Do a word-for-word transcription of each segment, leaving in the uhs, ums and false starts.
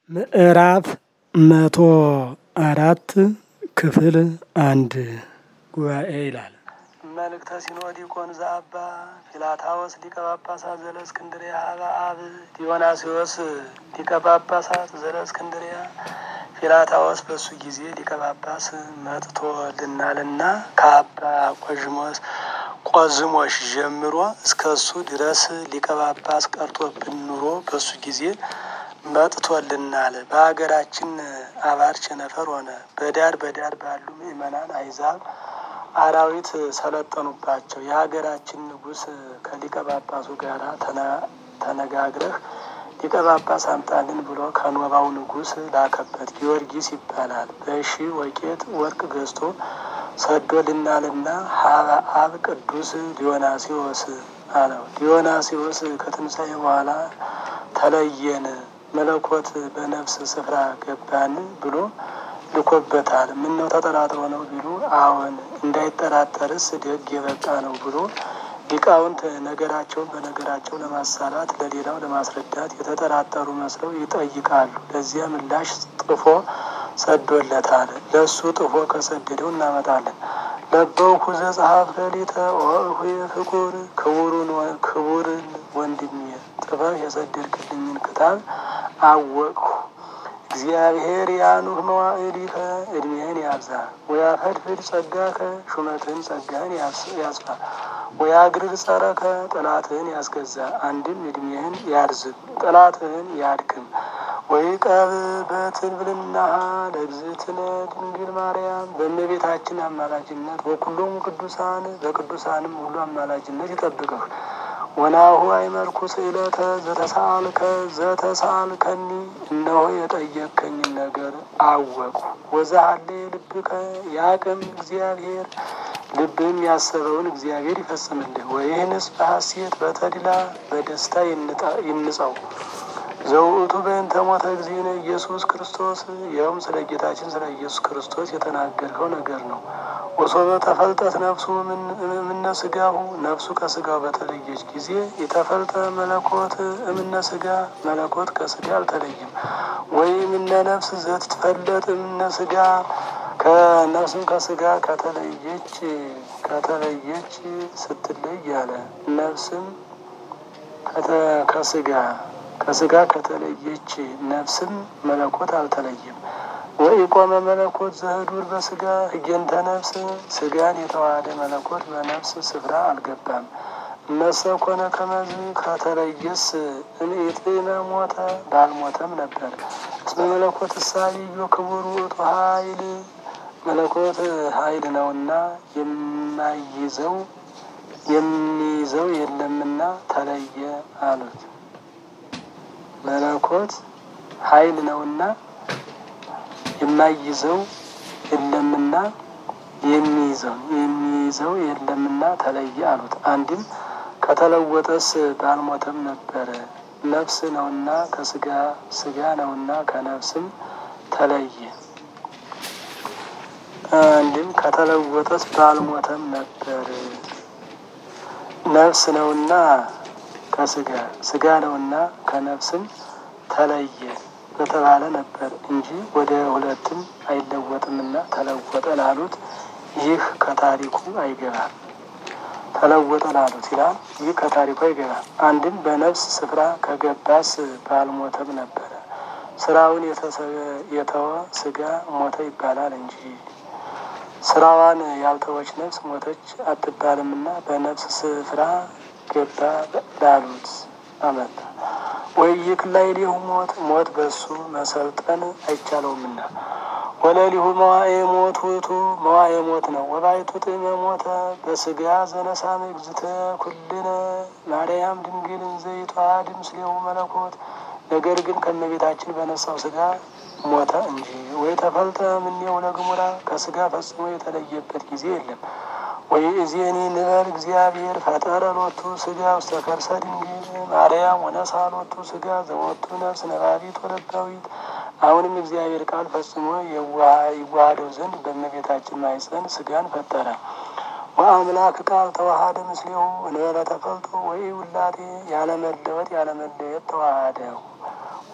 ምዕራፍ መቶ አራት ክፍል አንድ ጉባኤ ይላል። መልእክተ ሲኖዲቆን ዘአባ ፊላታዎስ ሊቀ ጳጳሳት ዘእስክንድርያ ሀበ አብ ዲዮናስዮስ ሊቀ ጳጳሳት ዘእስክንድርያ። ፊላታዎስ በሱ ጊዜ ሊቀ ጳጳስ መጥቶልናልና ከአባ ቆዝሞስ ቆዝሞሽ ጀምሮ እስከ እሱ ድረስ ሊቀ ጳጳስ ቀርቶብን ኑሮ በሱ ጊዜ መጥቶልናል። በሀገራችን አባር ቸነፈር ሆነ። በዳር በዳር ባሉ ምእመናን አይዛብ አራዊት ሰለጠኑባቸው። የሀገራችን ንጉሥ ከሊቀ ጳጳሱ ጋር ተነጋግረህ ሊቀ ጳጳስ አምጣልን ብሎ ከኖባው ንጉሥ ላከበት። ጊዮርጊስ ይባላል። በሺ ወቄት ወርቅ ገዝቶ ሰዶልናልና ሀበ አብ ቅዱስ ዲዮናስዮስ አለው። ዲዮናስዮስ ከትንሣኤ በኋላ ተለየን፣ መለኮት በነፍስ ስፍራ ገባን ብሎ ልኮበታል። ምነው ተጠራጥሮ ነው ቢሉ፣ አዎን እንዳይጠራጠርስ ደግ የበቃ ነው ብሎ ሊቃውንት ነገራቸውን በነገራቸው ለማሳላት ለሌላው ለማስረዳት የተጠራጠሩ መስለው ይጠይቃሉ። ለዚያ ምላሽ ጥፎ ሰዶለታል። ለእሱ ጥፎ ከሰደደው እናመጣለን። ለበውኩ ዘጸሐፍከ ሊተ ወእሁ ፍቁር ክቡሩን ክቡርን ወንድሜ ጥፈህ የሰደድክልኝን ክታብ አወቅሁ። እግዚአብሔር ያኑህ መዋዕሊከ እድሜህን ያብዛ፣ ወያፈድፍድ ጸጋከ ሹመትህን ጸጋህን ያስፋ፣ ወያግርር ጸረከ ጠላትህን ያስገዛ። አንድም እድሜህን ያርዝም ጠላትህን ያድክም። ወይቀብ በትንብልናሃ ለእግዝእትነ ድንግል ማርያም በእመቤታችን አማላጅነት ወኩሎሙ ቅዱሳን በቅዱሳንም ሁሉ አማላጅነት ይጠብቅህ። ወናሁ አይመርኩ ስእለተ ዘተሳልከ ዘተሳልከኒ እነሆ የጠየከኝን ነገር አወቁ። ወዛሃሌ ልብከ ያቅም እግዚአብሔር ልብም ያሰበውን እግዚአብሔር ይፈጽምልህ። ወይህንስ በሐሴት በተድላ በደስታ ይንጸው። ዘውእቱ በእንተ ሞተ እግዚእነ ኢየሱስ ክርስቶስ ይኸውም ስለ ጌታችን ስለ ኢየሱስ ክርስቶስ የተናገርከው ነገር ነው። ወሶበ ተፈልጠት ነፍሱ እምነ ስጋሁ ነፍሱ ከስጋው በተለየች ጊዜ የተፈልጠ መለኮት እምነ ስጋ መለኮት ከስጋ አልተለይም። ወይም እነ ነፍስ ዘትትፈለጥ እምነ ስጋ ከነፍስም ከስጋ ከተለየች ከተለየች ስትለይ አለ። ነፍስም ከስጋ ከስጋ ከተለየች ነፍስም መለኮት አልተለየም። ወኢቆመ መለኮት ዘህዱር በስጋ ህየንተ ነፍስ ስጋን የተዋሃደ መለኮት በነፍስ ስፍራ አልገባም። እነሰ ኮነ ከመዝ ከተለየስ እምኢጥነ ሞተ ባልሞተም ነበር። እስመ መለኮት እሳቢዮ ክቡር ውእቱ ኃይል መለኮት ኃይል ነውና የማይዘው የሚይዘው የለምና ተለየ አሉት። መለኮት ኃይል ነውና የማይዘው የለምና የሚይዘው የሚይዘው የለምና ተለየ አሉት። አንድም ከተለወጠስ ባልሞተም ነበረ። ነፍስ ነውና ከስጋ ስጋ ነውና ከነፍስም ተለየ። አንድም ከተለወጠስ ባልሞተም ነበር። ነፍስ ነውና ከስጋ ስጋ ነውና ከነፍስም ተለየ በተባለ ነበር እንጂ ወደ ሁለትም አይለወጥምና ተለወጠ ላሉት ይህ ከታሪኩ አይገባም። ተለወጠ ላሉት ይላል፣ ይህ ከታሪኩ አይገባም። አንድም በነፍስ ስፍራ ከገባስ ባልሞተም ነበረ። ስራውን የተወ ስጋ ሞተ ይባላል እንጂ ስራዋን ያልተወች ነፍስ ሞተች አትባልምና በነፍስ ስፍራ ገባ ላሉት አመጣ። ወይክ ላይ ሊሁ ሞት ሞት በሱ መሰልጠን አይቻለውምና ወለሊሁ መዋኤ ሞት ውእቱ መዋኤ ሞት ነው። ወባይቱ ጥመ ሞተ በስጋ ዘነሳመ እግዝእተ ኩልነ ማርያም ድንግል ዘይተዋሃድ ምስሌሁ መለኮት ነገር ግን ከእመቤታችን በነሳው ስጋ ሞተ እንጂ። ወይ ተፈልጠ እምኔሁ ለግሙራ ከስጋ ፈጽሞ የተለየበት ጊዜ የለም። ወይ እዜኒ ንበር እግዚአብሔር ፈጠረ ሎቱ ስጋ ውስተ ከርሰ ድንግል ማርያም ወነሳ ሎቱ ስጋ ዘወቱ ነፍስ ነባቢት ወለባዊት። አሁንም እግዚአብሔር ቃል ፈጽሞ ይዋሃደው ዘንድ በእመቤታችን ማኅፀን ስጋን ፈጠረ። ወአምላክ ቃል ተዋሃደ ምስሌሁ እንበለ ተፈልጦ ወይ ውላዴ ያለመለወጥ ያለመለየት ተዋሃደው።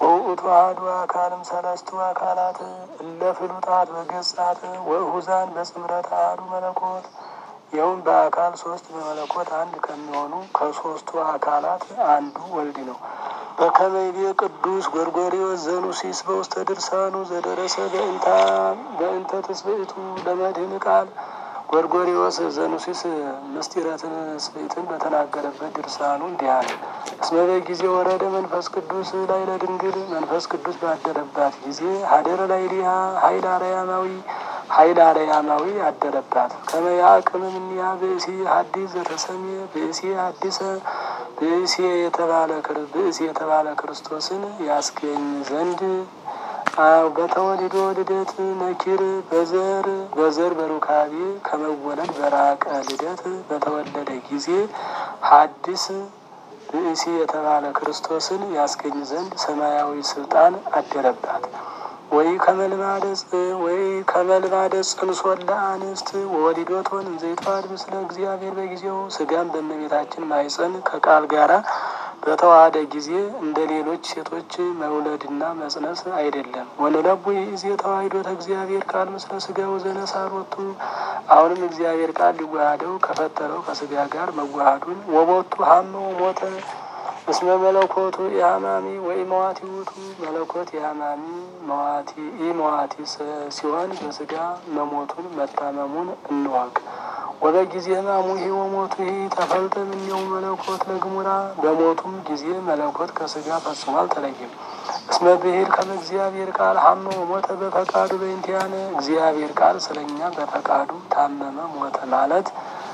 ወውእቱ አሐዱ አካልም ሰለስቱ አካላት እለ ፍሉጣት በገጻት ወእሁዛን በጽምረት አሐዱ መለኮት። ይኸውም በአካል ሶስት በመለኮት አንድ ከሚሆኑ ከሶስቱ አካላት አንዱ ወልድ ነው። በከመ ይቤ ቅዱስ ጎርጎርዮስ ዘኑሲስ በውስተ ድርሳኑ ዘደረሰ በእንታ በእንተ ትስብእቱ ለመድኅን ቃል። ጎርጎርዮስ ዘኑሲስ ምስጢረ ትስብእትን በተናገረበት ድርሳኑ እንዲህ አለ። እስመ በጊዜ ወረደ መንፈስ ቅዱስ ላዕለ ድንግል መንፈስ ቅዱስ ባደረባት ጊዜ ሀደረ ላዕሌሃ ኃይለ አርያማዊ ኃይለ አርያማዊ አደረባት። ከመ ያዕቅም እምኔሃ ብእሲ ሐዲስ ዘተሰሜ ብእሲ ሐዲሰ ብእሲ የተባለ ብእሲ የተባለ ክርስቶስን ያስገኝ ዘንድ በተወልዶ ልደት ነኪር በዘር በዘር በሩካቤ ከመወለድ በራቀ ልደት በተወለደ ጊዜ ሐዲስ ብእሲ የተባለ ክርስቶስን ያስገኝ ዘንድ ሰማያዊ ስልጣን አደረባት። ወይ ከመልማደ ወይ ከመልማደ ጽንሶለ አንስት ወወሊዶቶን እንዘይተዋሐድ ምስለ እግዚአብሔር በጊዜው ስጋን በእመቤታችን ማኅፀን ከቃል ጋራ በተዋሃደ ጊዜ እንደ ሌሎች ሴቶች መውለድና መጽነስ አይደለም። ወንለቡ ይእዜ ተዋሕዶተ እግዚአብሔር ቃል ምስለ ስጋው ዘነሳሮቱ አሁንም እግዚአብሔር ቃል ሊዋሃደው ከፈጠረው ከስጋ ጋር መዋሃዱን ወቦቱ ሀመ ሞተ እስመ መለኮቱ የሀማሚ ወይ መዋቲ ውእቱ መለኮት የሀማሚ መዋቲ ኢ መዋቲ ሲሆን በስጋ መሞቱን መታመሙን እንወቅ። ወበጊዜ ሕማሙሂ ወሞቱሂ ተፈልጠ እምኔሁ መለኮት ለግሙራ በሞቱም ጊዜ መለኮት ከስጋ ፈጽሞ አልተለየም። እስመ ብሂል ከመ እግዚአብሔር ቃል ሀመ ወሞተ በፈቃዱ በእንቲአነ እግዚአብሔር ቃል ስለኛ በፈቃዱ ታመመ ሞተ ማለት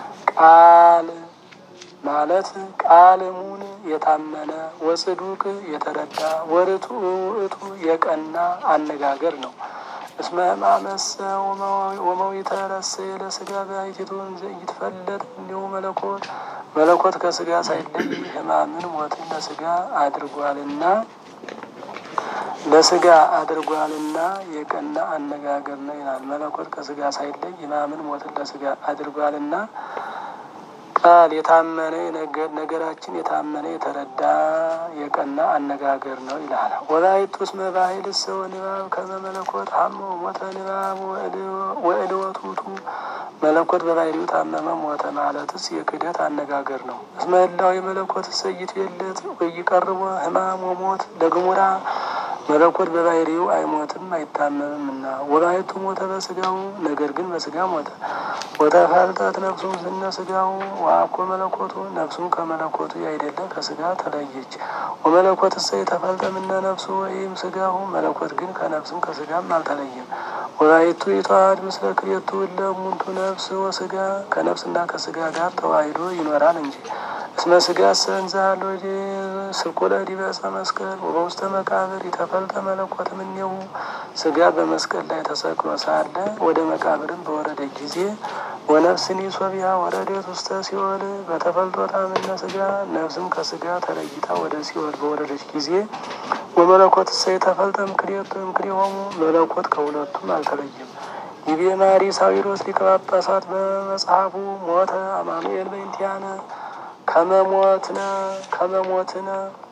ቃል ማለት ቃልሙን የታመነ ወጽዱቅ የተረዳ ወርቱዕ ውእቱ የቀና አነጋገር ነው። እስመ ሕማመሰ ወመዊተ ረሰየ ለስጋ በአይቲቱ ይትፈለጥ እምኔሁ መለኮት መለኮት ከስጋ ሳይለይ ሕማምን ሞትን ለስጋ አድርጓልና ለስጋ አድርጓልና የቀና አነጋገር ነው ይላል። መለኮት ከስጋ ሳይለይ ሕማምን ሞትን ለስጋ አድርጓልና ቃል የታመነ ነገር ነገራችን የታመነ የተረዳ የቀና አነጋገር ነው ይላል። ወላይቱ እስመ ባሕልሰ ወንባብ ከመ መለኮት ሀመ ሞተ ንባብ ወእልወቱቱ መለኮት በባሕርዩ ታመመ ሞተ ማለትስ የክህደት አነጋገር ነው። እስመ ህላዌ መለኮት እሰይት የለት ወይቀርቦ ሕማም ወሞት ለግሙራ መለኮት በባሕርዩ አይሞትም አይታመምምና ወላይቱ ሞተ በስጋው ነገር ግን በስጋ ሞተ። ወተፈልጠት ነፍሱ ዝነ ስጋው ወአኮ መለኮቱ ነፍሱም ከመለኮቱ ያይደለ ከስጋ ተለየች። ወመለኮት እሰይ ተፈልጠ እምነ ነፍሱ ወይም ስጋው መለኮት ግን ከነፍስም ከስጋም አልተለየም። ወላይቱ ይተዋሐድ ምስለ ክልኤቱ እለ እሙንቱ ነፍስ ወስጋ ከነፍስና ከስጋ ጋር ተዋሂዶ ይኖራል እንጂ። እስመ ስጋ ሰንዛ ሎጂ ስቁለ ዲበ ዕፀ መስቀል ወበውስተ መቃብር ይተፈልጠ መለኮት እምኔሁ ስጋ በመስቀል ላይ ተሰቅሎ ሳለ ወደ መቃብርም በወረደ ጊዜ ወነፍስኒ ሶቢሃ ወረደት ውስተ ሲኦል በተፈልጦታ እምነ ስጋ ነፍስም ከስጋ ተለይታ ወደ ሲኦል በወረደች ጊዜ ወመለኮት እሰይ ተፈልጠ እምክልኤቱ እምክልኤሆሙ መለኮት ከሁለቱም አልተለየም። ይቤ ማሪ ሳዊሮስ ሊቀ ጳጳሳት በመጽሐፉ ሞተ አማኑኤል በእንቲአነ ከመሞትነ ከመሞትነ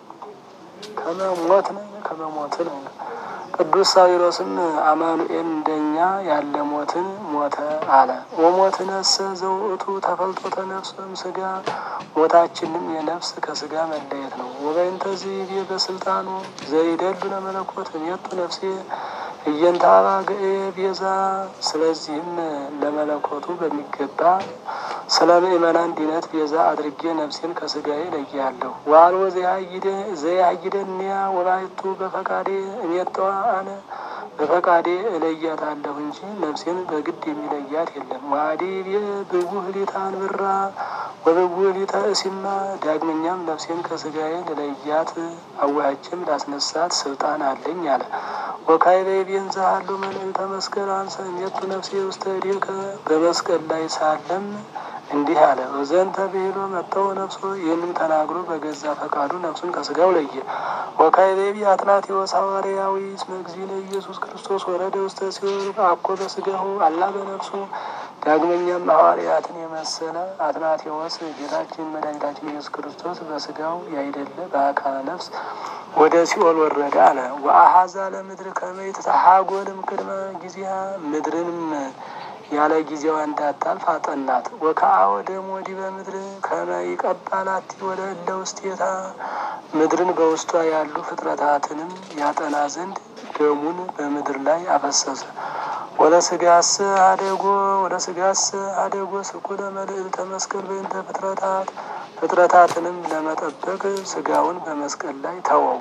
ከመሞትነ ከመሞትነ ቅዱስ ሳዊሮስም አማኑኤል እንደኛ ያለ ሞትን ሞተ አለ። ወሞትነሰ ዘውእቱ ተፈልጦተ ነፍስም ስጋ ሞታችንም የነፍስ ከስጋ መለየት ነው። ወበእንተ ይቤ በስልጣኑ ዘይደሉ ለመለኮት እሜቱ ነፍሴ እየንታባ ገኤ ቤዛ ስለዚህም ለመለኮቱ በሚገባ ስለ ምእመናን ድነት ቤዛ አድርጌ ነፍሴን ከስጋዬ ለያለሁ። ዋልዎ ዘያይደንያ ወላይቱ በፈቃዴ እሜጠዋ አነ በፈቃዴ እለያታለሁ እንጂ ነፍሴን በግድ የሚለያት የለም። ዋዲ ብጉህ ሊታን ብራ ወብጉህ ሊተ እሲማ ዳግመኛም ነፍሴን ከስጋዬ ልለያት አዋጅም ላስነሳት ስልጣን አለኝ አለ። ወካዕበ ይቤንዛሃሉ መልዕልተ መስቀል አንሰ እሜቱ ነፍሴ ውስተ እዴከ በመስቀል ላይ ሳለም እንዲህ አለ። ወዘንተ ብሂሎ መጠው ነፍሶ ይህንም ተናግሮ በገዛ ፈቃዱ ነፍሱን ከስጋው ለየ። ወካዕበ አትናቴዎስ ሐዋርያዊ እስመ እግዚእነ ኢየሱስ ክርስቶስ ወረደ ውስተ ሲኦል አኮ በስጋሁ አላ በነፍሱ ዳግመኛም ሐዋርያትን የመሰለ አትናቴዎስ ጌታችን መድኃኒታችን ኢየሱስ ክርስቶስ በስጋው ያይደለ በአካለ ነፍስ ወደ ሲኦል ወረደ አለ። ወአሐዛ ለምድር ከመ ይትሐጐልም ቅድመ ጊዜሃ ምድርንም ያለ ጊዜዋ እንዳታልፍ አጠናት። ወከአ ወደሙ ወዲበ ምድር ከመ ይቀባላቲ ወደ እለ ውስቴታ ምድርን በውስጧ ያሉ ፍጥረታትንም ያጠና ዘንድ ደሙን በምድር ላይ አፈሰሰ። ወለ ስጋስ አደጎ ወለ ስጋስ አደጎ ስኩለ መልዕልተ መስቀል በእንተ ፍጥረታት ፍጥረታትንም ለመጠበቅ ስጋውን በመስቀል ላይ ተወው።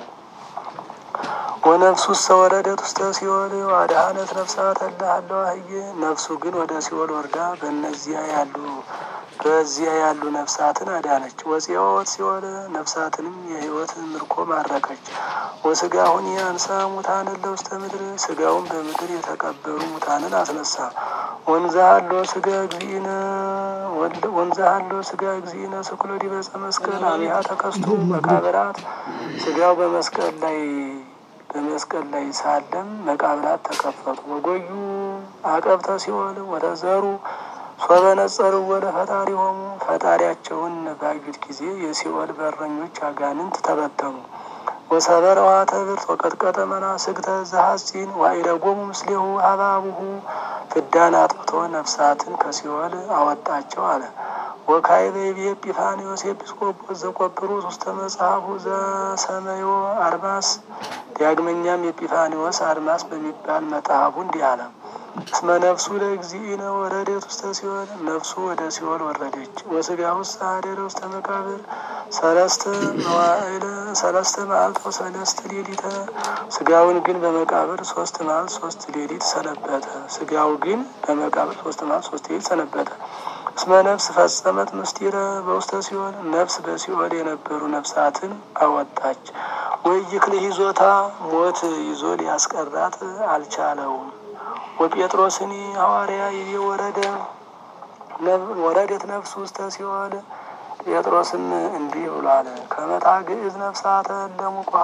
ወነፍሱ ወረደት ውስተ ሲኦል ወአድኃነት ነፍሳት እለ ሀለዋህየ ነፍሱ ግን ወደ ሲኦል ወርዳ በእነዚያ ያሉ በዚያ ያሉ ነፍሳትን አዳነች። ወጽዮት ሲኦል ነፍሳትንም የሕይወት ምርኮ ማረከች። ወስጋሁን ያንሳ ሙታን እለ ውስተ ምድር ስጋውን በምድር የተቀበሩ ሙታንን አስነሳ። ወንዛሃሎ ስጋ እግዚእነ ወንዛሃሎ ስጋ እግዚእነ ስኩሎ ዲበ ዕፀ መስቀል አብያ ተከስቱ መቃብራት ስጋው በመስቀል ላይ በመስቀል ላይ ሳለም መቃብራት ተከፈቱ። ወጎዩ አቀብተ ሲኦል ወተዘሩ ሶበ ነጸሩ ወደ ፈጣሪሆሙ ፈጣሪያቸውን ባዩት ጊዜ የሲኦል በረኞች አጋንንት ተበተኑ። ወሰበረዋ ተብርት ወቀጥቀጠ መናስግተ ዘሐጺን ወኢረጎሙ ምስሌሁ ሀባቡሁ ፍዳን አጥፍቶ ነፍሳትን ከሲኦል አወጣቸው አለ። ወካዕበ ይቤ ኤጲፋንዮስ ኤጲስቆጶስ ዘቆጵሮስ ውስተ መጽሐፉ ዘሰመዮ አርማስ ዳግመኛም ኤጲፋንዮስ አርማስ በሚባል መጽሐፉ እንዲህ አለ። እስመ ነፍሱ ለእግዚእነ ወረደት ውስተ ሲኦል ነፍሱ ወደ ሲኦል ወረደች። ወስጋሁ ኀደረ ውስተ መቃብር ሰለስተ መዋዕለ ሰለስተ መዓልተ ወሰለስተ ሌሊተ ስጋውን ግን በመቃብር ሶስት መዓልት ሶስት ሌሊት ሰነበተ። ስጋው ግን በመቃብር ሶስት መዓልት ሶስት ሌሊት ሰነበተ። እስመ ነፍስ ፈጸመት ምስጢረ በውስተ ሲኦል ነፍስ በሲኦል የነበሩ ነፍሳትን አወጣች። ወይክል ይዞታ ሞት ይዞ ሊያስቀራት አልቻለውም። ወጴጥሮስኒ ሐዋርያ ይቤ ወረደ ወረደት ነፍሱ ውስተ ሲኦል ጴጥሮስም እንዲህ ብሏል። ከመታ ግዕዝ ነፍሳተ ለሙቁሃ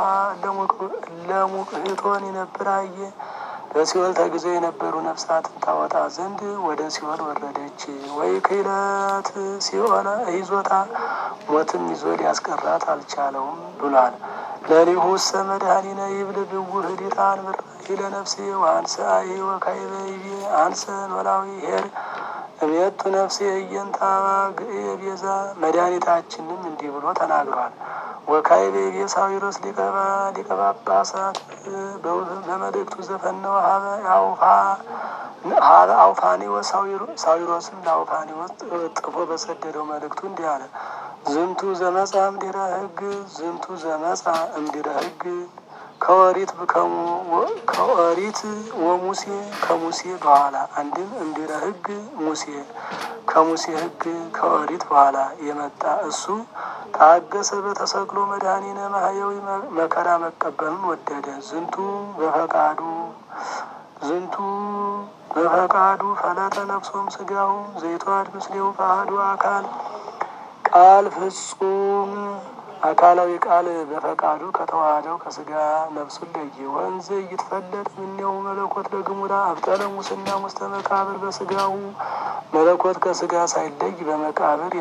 ለሙቅህቶን ይነብራየ በሲኦል ተግዘው የነበሩ ነፍሳትን ታወጣ ዘንድ ወደ ሲኦል ወረደች። ወይ ክህለት ሲኦል ይዞታ ሞትም ይዞ ሊያስቀራት አልቻለውም ብሏል። ለሊሁ ውስተ መድኃኒነ ይብል ብውህ ዲታን ብራሂ ለነፍሴ ወአንሰ አይ ወካዕበ ይቤ አንሰ ኖላዊ ኄር እቤቱ ነፍሴ እየንታባ ግእየ ቤዛ መድኃኒታችንም እንዲህ ብሎ ተናግሯል። ወካዕበ ይቤ ሳዊሮስ ሊቀ ጳጳሳት በመልእክቱ ዘፈነወ ሀበ አውፋ ሀበ አውፋኒዎስ ሳዊሮስም ለአውፋኒዎስ ጥፎ በሰደደው መልእክቱ እንዲህ አለ። ዝንቱ ዘመጻ እምድኅረ ሕግ ዝንቱ ዘመጻ እምድኅረ ሕግ ከወሪት ከወሪት ወሙሴ ከሙሴ በኋላ አንድም እምድኅረ ሕግ ሙሴ ከሙሴ ሕግ ከወሪት በኋላ የመጣ እሱ ታገሰ በተሰቅሎ መድኃኒነ ማህየዊ መከራ መቀበልን ወደደ። ዝንቱ በፈቃዱ ዝንቱ በፈቃዱ ፈለጠ ነፍሶም ስጋሁ ዘይተዋድ ምስሌው ፈአሐዱ አካል ቃል ፍጹም አካላዊ ቃል በፈቃዱ ከተዋሃደው ከስጋ ነፍሱን ለየ። ወንዘ ይትፈለጥ ምኔው መለኮት ለግሙራ አብጠለ ሙስና ውስተ መቃብር በስጋው መለኮት ከስጋ ሳይለይ በመቃብር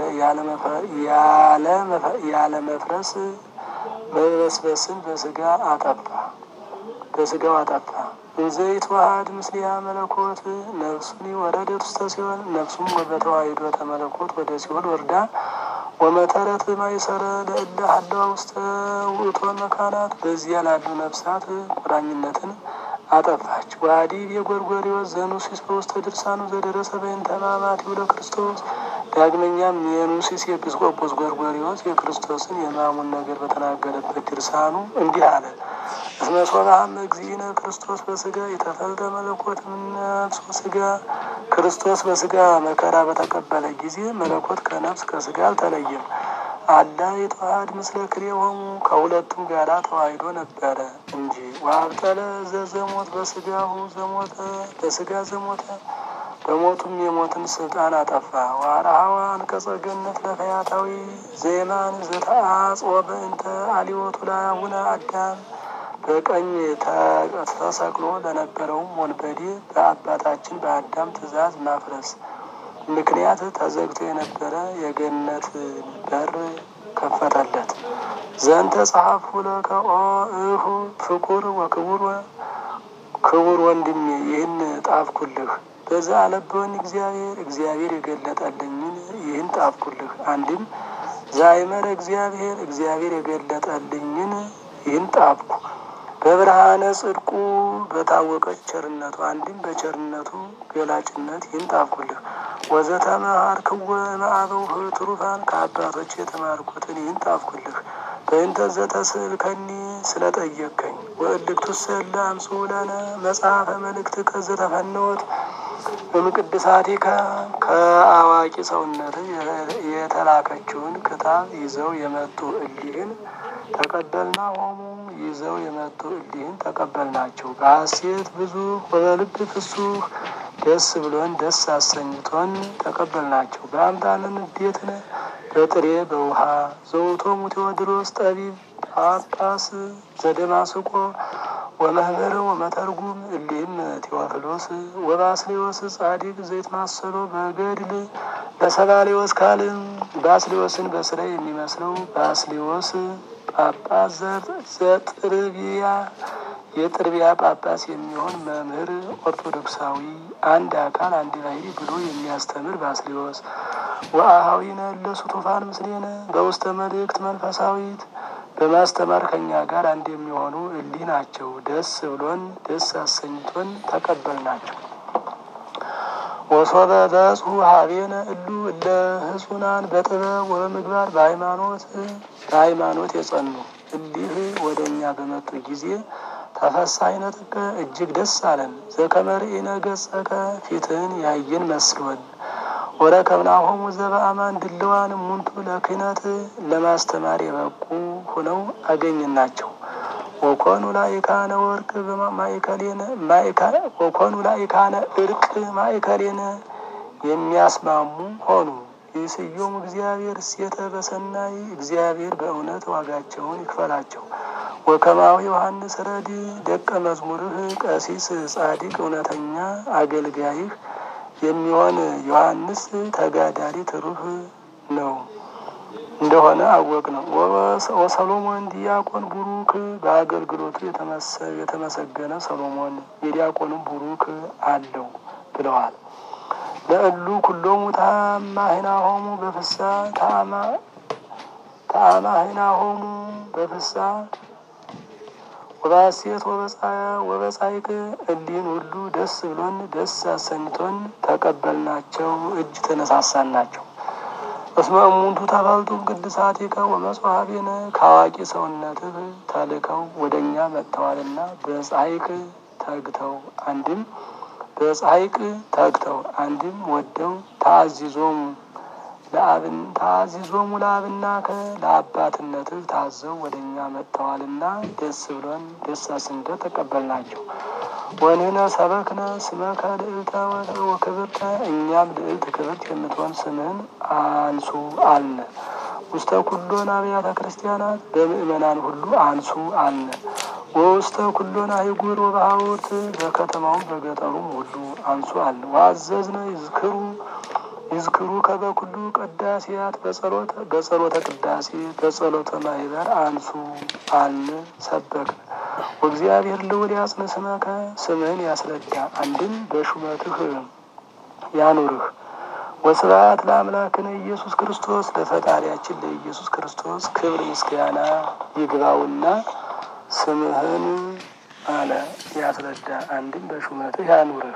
ያለ መፍረስ መበስበስን በስጋ አጠፋ በስጋው አጠፋ። እንዘ ይትዋሃድ ምስሊሃ መለኮት ነፍሱኒ ወረደት ውስተ ሲኦል ነፍሱም በተዋሂዶ ተመለኮት ወደ ሲኦል ወርዳ ወመተረት ማይሰረ ለእለ ሀለዋ ውስተ ውእቶን መካናት በዚያ ላሉ ነፍሳት ቁራኝነትን አጠፋች። ዋዲ የጎርጎሪዎስ ዘኑሲስ በውስተ ድርሳኑ ዘደረሰ በእንተ ሕማማቲሁ ለክርስቶስ ዳግመኛም የኑሲስ ኤጲስቆጶስ ጎርጎሪዎስ የክርስቶስን የሕማሙን ነገር በተናገረበት ድርሳኑ እንዲህ አለ። እስመ ሶበ ሀመ እግዚእነ ክርስቶስ በስጋ የተፈልጠ መለኮት እምነፍስ ወስጋ ክርስቶስ በስጋ መከራ በተቀበለ ጊዜ መለኮት ከነፍስ ከስጋ አልተለየም። አላ የተዋሃድ ምስለ ክልኤሆሙ ከሁለቱም ጋራ ተዋሂዶ ነበረ እንጂ። ወአብጠለ ዘዘሞት በስጋሁ ዘሞተ በስጋ ዘሞተ በሞቱም የሞትን ስልጣን አጠፋ። ወአርኀወ አንቀጸ ገነት ለፈያታዊ ዘየማን ዘተአጽወ በእንተ አልዮቱ ለአቡነ አዳም በቀኝ ተሰቅሎ ለነበረውም ወንበዴ በአባታችን በአዳም ትእዛዝ ማፍረስ ምክንያት ተዘግቶ የነበረ የገነት በር ከፈተለት። ዘንተ ጸሐፍኩ ለከ ኦ እሁ ፍቁር ወክቡር ክቡር ወንድሜ ይህን ጣፍኩልህ። በዛ አለብን እግዚአብሔር እግዚአብሔር የገለጠልኝን ይህን ጣፍኩልህ። አንድም ዛይመረ እግዚአብሔር እግዚአብሔር የገለጠልኝን ይህን ጣፍኩ። በብርሃነ ጽድቁ በታወቀች ቸርነቱ አንድም በቸርነቱ ገላጭነት ይህን ጣፍኩልህ። ወዘተመሃርክወ እምአበው ትሩፋን ከአባቶች የተማርኩትን ይህን ጣፍኩልህ። በእንተ ዘተስእልከኒ ስለጠየቅከኝ ወእልክቱሰ እለ አምጽኡ ለነ መጽሐፈ መልእክትከ ዘተፈነወት እምቅድሳቲከ ከአዋቂ ሰውነት የተላከችውን ክታብ ይዘው የመጡ እሊህን ተቀበልና ሆሙ ይዘው የመጡ እሊህን ተቀበልናቸው። በሐሴት ብዙ ወበልብ ፍሱህ ደስ ብሎን ደስ አሰኝቶን ተቀበልናቸው። በአምጣነ ንዴትነ በጥሬ በውሃ ዘውቶሙ ቴዎድሮስ ጠቢብ ጳጳስ ዘደማስቆ ወመምህር ወመተርጉም እሊህም ቴዎፍሎስ ወባስሌዎስ ጻዲቅ ዘይትማሰሎ በገድል ለሰባሌዎስ ካልም ባስሌዎስን በስራ የሚመስለው ባስሌዎስ ጳጳስ ዘጥርቢያ የጥርቢያ ጳጳስ የሚሆን መምህር ኦርቶዶክሳዊ አንድ አካል አንድ ባሕርይ ብሎ የሚያስተምር ባስሌዎስ ወአኀዊነ ለሱቱፋን ምስሌነ በውስተ መልእክት መንፈሳዊት በማስተማር ከኛ ጋር አንድ የሚሆኑ እሊህ ናቸው። ደስ ብሎን ደስ አሰኝቶን ተቀበልናቸው። ወሶበ በጽሑ ሀቤነ እሉ እለ ህጹናን በጥበብ ወበምግባር በሃይማኖት በሃይማኖት የጸኑ እሊህ ወደ እኛ በመጡ ጊዜ ተፈሳይነ ጥቀ እጅግ ደስ አለን። ዘከመ ርኢነ ገጸከ ፊትህን ያየን መስሎን ወረከብናሆሙ ዘበአማን ድልዋን እሙንቱ ለክህነት ለማስተማር የበቁ ሆነው አገኘናቸው። ወኮኑ ላይካነ ወርቅ ማእከሌነ ወኮኑ ላይካነ እርቅ ማእከሌነ የሚያስማሙ ሆኑ። ይስዮሙ እግዚአብሔር እሴተ በሰናይ እግዚአብሔር በእውነት ዋጋቸውን ይክፈላቸው። ወከማዊ ዮሐንስ ረድ ደቀ መዝሙርህ ቀሲስ ጻዲቅ እውነተኛ አገልጋይህ የሚሆን ዮሐንስ ተጋዳሪ ትሩህ ነው እንደሆነ አወቅ ነው። ወሰሎሞን ዲያቆን ቡሩክ በአገልግሎቱ የተመሰገነ ሰሎሞን የዲያቆንም ቡሩክ አለው ብለዋል። ለእሉ ኩሎሙ ታማሂናሆሙ በፍሳ ታማሂናሆሙ በፍሳ ወባሴት ወበጻይቅ እሊህን ሁሉ ደስ ብሎን ደስ አሰኝቶን ተቀበልናቸው። እጅ ተነሳሳናቸው። እስመ እሙንቱ ተፈልጡ ቅድሳቲከ ወመጽሐፌነ ከአዋቂ ሰውነትህ ተልከው ወደ እኛ መጥተዋልና በጻይቅ ተግተው አንድም በጻይቅ ተግተው አንድም ወደው ታዚዞሙ ለአብን ታዚዞሙ ለአብናከ ለአባትነትህ ታዘው ወደ እኛ መጥተዋልና ደስ ብሎን ደስ አሰኝተን ተቀበልናቸው። ወንህነ ሰበክነ ስመከ ልዕልተ ወክብርተ እኛም ልዕልት ክብርት የምትሆን ስምህን አንሱ አልነ። ውስተ ኩሎን አብያተ ክርስቲያናት በምእመናን ሁሉ አንሱ አልነ። ወውስተ ኩሎን አህጉር ወበሀውርት በከተማውም በገጠሩም ሁሉ አንሱ አልነ። ወአዘዝነ ይዝክሩ ይዝክሩ ከበኩሉ ቅዳሴያት በጸሎተ በጸሎተ ቅዳሴ በጸሎተ ማህበር አንሱ አልን ሰበክን። ወእግዚአብሔር ልዑል ያጽን ስመከ ስምህን ያስረዳ አንድም በሹመትህ ያኑርህ። ወስብሐት ለአምላክነ ኢየሱስ ክርስቶስ ለፈጣሪያችን ለኢየሱስ ክርስቶስ ክብር ምስጋና ይግባውና ስምህን አለ ያስረዳ አንድም በሹመትህ ያኑርህ።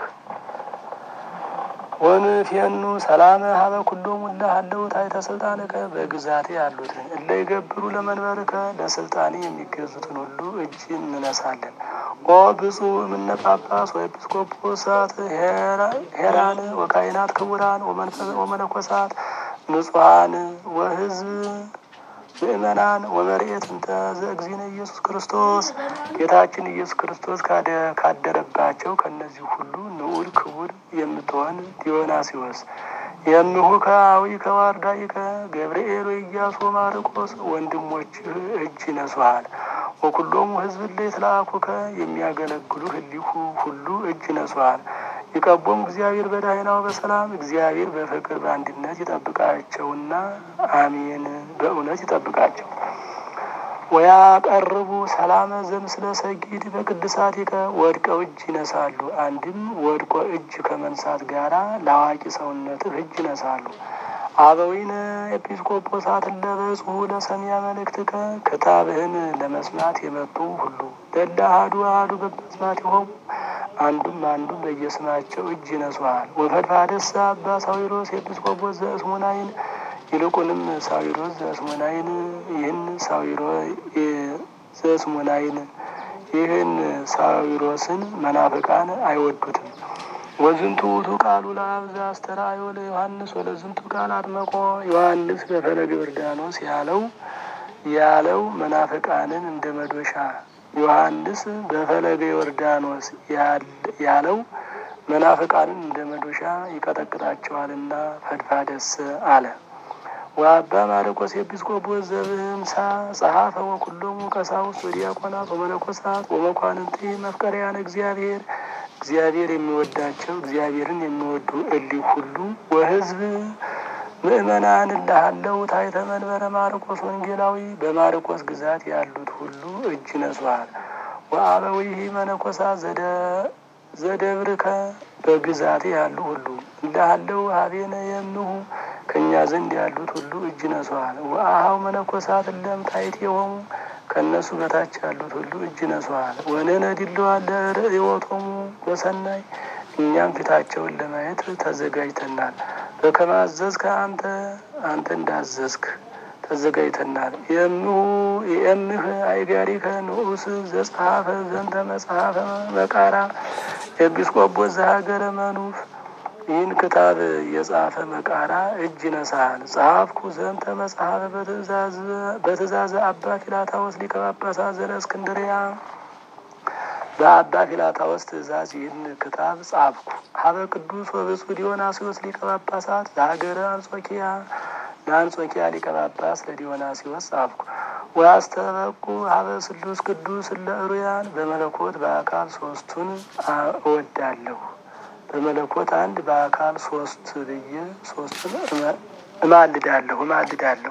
ወንፌኑ ሰላመ ሀበ ኩሎሙ እለ ሀለው ታሕተ ስልጣንከ በግዛቴ ያሉትን እለ ይገብሩ ለመንበርከ ለስልጣኔ የሚገዙትን ሁሉ እጅ እንነሳለን። ኦ ብፁዕ እምነ ጳጳስ ወኤጲስቆጶሳት ሄራን ወካህናት ክቡራን ወመነኮሳት ንጹሐን ወሕዝብ ምእመናን ወመርኤት እንተ ዘእግዚእነ ኢየሱስ ክርስቶስ ጌታችን ኢየሱስ ክርስቶስ ካደረባቸው ከእነዚህ ሁሉ ንዑድ ክቡር የምትሆን ዲዮናስዮስ የምሁ ከአዊ ከዋርዳኢከ ገብርኤል ወኢያሱ ማርቆስ ወንድሞችህ እጅ ይነሱሃል። ወኩሎሙ ሕዝብ እለ ይትለአኩከ የሚያገለግሉ ህሊሁ ሁሉ እጅ ነሷል። ይቀቦም እግዚአብሔር በዳህናው በሰላም እግዚአብሔር በፍቅር በአንድነት ይጠብቃቸውና አሜን። በእውነት ይጠብቃቸው። ወያቀርቡ ሰላመ ዘምስለ ሰጊድ በቅድሳቲከ ወድቀው እጅ ይነሳሉ። አንድም ወድቆ እጅ ከመንሳት ጋራ ለአዋቂ ሰውነትህ እጅ ይነሳሉ። አበዊነ ኤጲስቆጶሳት ለበጽሑ ለሰሚያ መልእክትከ ክታብህን ለመስማት የመጡ ሁሉ ደለ አሐዱ አሐዱ በመስማት ይሆሙ አንዱም አንዱም በየስማቸው እጅ ይነሷል። ወፈድፋደሰ አባ ሳዊሮስ ኤጲስቆጶስ ዘእስሙናይን ይልቁንም ሳዊሮስ ዘእስሙናይን ይህን ሳዊሮ ዘእስሙናይን ይህን ሳዊሮስን መናፍቃን አይወዱትም። ወዝንቱ ውእቱ ቃሉ ለአብ ዘአስተርአዮ ለዮሐንስ ወለዝንቱ ቃል አጥመቆ ዮሐንስ በፈለገ ዮርዳኖስ ያለው ያለው መናፍቃንን እንደ መዶሻ ዮሐንስ በፈለገ ዮርዳኖስ ያለው መናፍቃንን እንደ መዶሻ ይቀጠቅጣቸዋልና ፈድፋደስ አለ። ወአባ ማርቆስ ኤጲስቆጶስ ዘብህምሳ ጸሐፈ ወኩሎሙ ቀሳውስት ወዲያቆናት ወመነኮሳት ወመኳንንት መፍቀሪያነ እግዚአብሔር እግዚአብሔር የሚወዳቸው እግዚአብሔርን የሚወዱ እሊህ ሁሉ ወሕዝብ ምእመናን እላሃለው ታሕተ መንበረ ማርቆስ ወንጌላዊ በማርቆስ ግዛት ያሉት ሁሉ እጅ ነሷል። ወአበዊሂ መነኮሳት ዘደ ዘደብርከ በግዛት ያሉ ሁሉ እላሃለው ሀቤነ የምሁ ከእኛ ዘንድ ያሉት ሁሉ እጅ ነሷል። ወአኀው መነኮሳት እለም ታሕቲሆሙ ከእነሱ በታች ያሉት ሁሉ እጅ ነሷል። ወነነድልዋን ለርእዮቶሙ ወሰናይ እኛም ፊታቸውን ለማየት ተዘጋጅተናል። በከመ አዘዝከ አንተ አንተ እንዳዘዝክ ተዘጋጅተናል። የምሁ የእምህ አይጋሪከ ንዑስ ዘጸሐፈ ዘንተ መጽሐፈ መቃራ ኤጲስቆጶስ ዘሀገረ መኑፍ ይህን ክታብ የጻፈ መቃራ እጅ ነሳል። ጸሐፍኩ ዘንተ መጽሐፈ በትእዛዘ አባ ፊላታዎስ ሊቀ ጳጳሳት ዘእስክንድርያ በአባ ፊላታዎስ ትእዛዝ ይህን ክታብ ጻፍኩ። ሀበ ቅዱስ ወብፁዕ ዲዮናስዮስ ሊቀ ጳጳሳት ለሀገረ አንጾኪያ ለአንጾኪያ ሊቀ ጳጳስ ለዲዮናስዮስ ጻፍኩ። ወአስተበቁ ሀበ ስሉስ ቅዱስ ለእሩያን በመለኮት በአካል ሶስቱን እወዳለሁ በመለኮት አንድ በአካል ሶስት ብዬ ሶስቱን እማልዳለሁ እማልዳለሁ።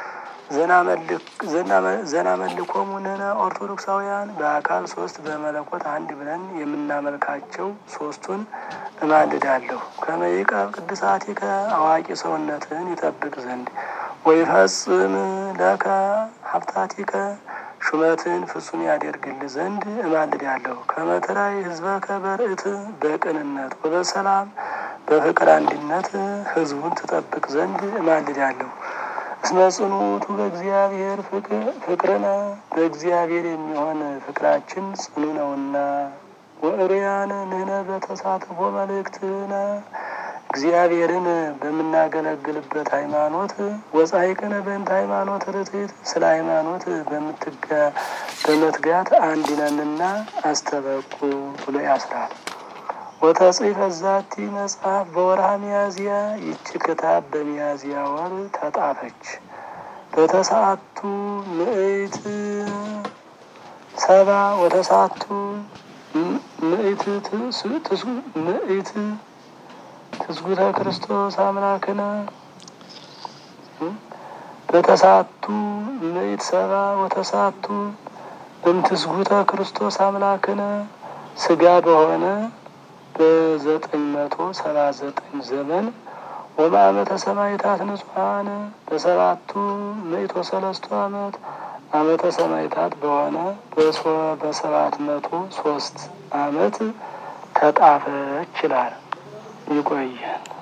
ዘና መልኮሙ ንሕነ ኦርቶዶክሳውያን በአካል ሶስት በመለኮት አንድ ብለን የምናመልካቸው ሶስቱን እማልዳለሁ። ከመ ይቀብ ቅድሳቲከ አዋቂ ሰውነትን ይጠብቅ ዘንድ ወይፈጽም ለከ ሀብታቲከ ሹመትን ፍጹም ያደርግል ዘንድ እማልዳለሁ። ከመ ትራይ ሕዝበከ በርዕት በቅንነት ወበሰላም በፍቅር አንድነት ሕዝቡን ትጠብቅ ዘንድ እማልዳለሁ። እስመ ጽኑ ውእቱ በእግዚአብሔር ፍቅርነ በእግዚአብሔር የሚሆን ፍቅራችን ጽኑ ነውና። ወእሩያን ንሕነ በተሳትፎ መልእክትነ እግዚአብሔርን በምናገለግልበት ሃይማኖት ወጻይቅነ በእንተ ሃይማኖት ርትዕት ስለ ሃይማኖት በመትጋት አንድ ነንና አስተበቁ ብሎ ያስራል። ወተጽሕፈ ዛቲ መጽሐፍ በወርሃ ሚያዝያ ይቺ ክታብ በሚያዝያ ወር ተጣፈች። በተሰዓቱ ምዕት ሰባ ወተሰዓቱ ምዕት ምዕት ትስጉተ ክርስቶስ አምላክነ በተሰዓቱ ምዕት ሰባ ወተሰዓቱ እምትስጉተ ክርስቶስ አምላክነ ስጋ በሆነ በዘጠኝ መቶ ሰባ ዘጠኝ ዘመን ወበአመተ ሰማዕታት ንጹሐን በሰባቱ ምዕት ወሰለስቱ አመት አመተ ሰማዕታት በሆነ በሰባት መቶ ሶስት አመት ተጣፈች ይላል። ይቆያል።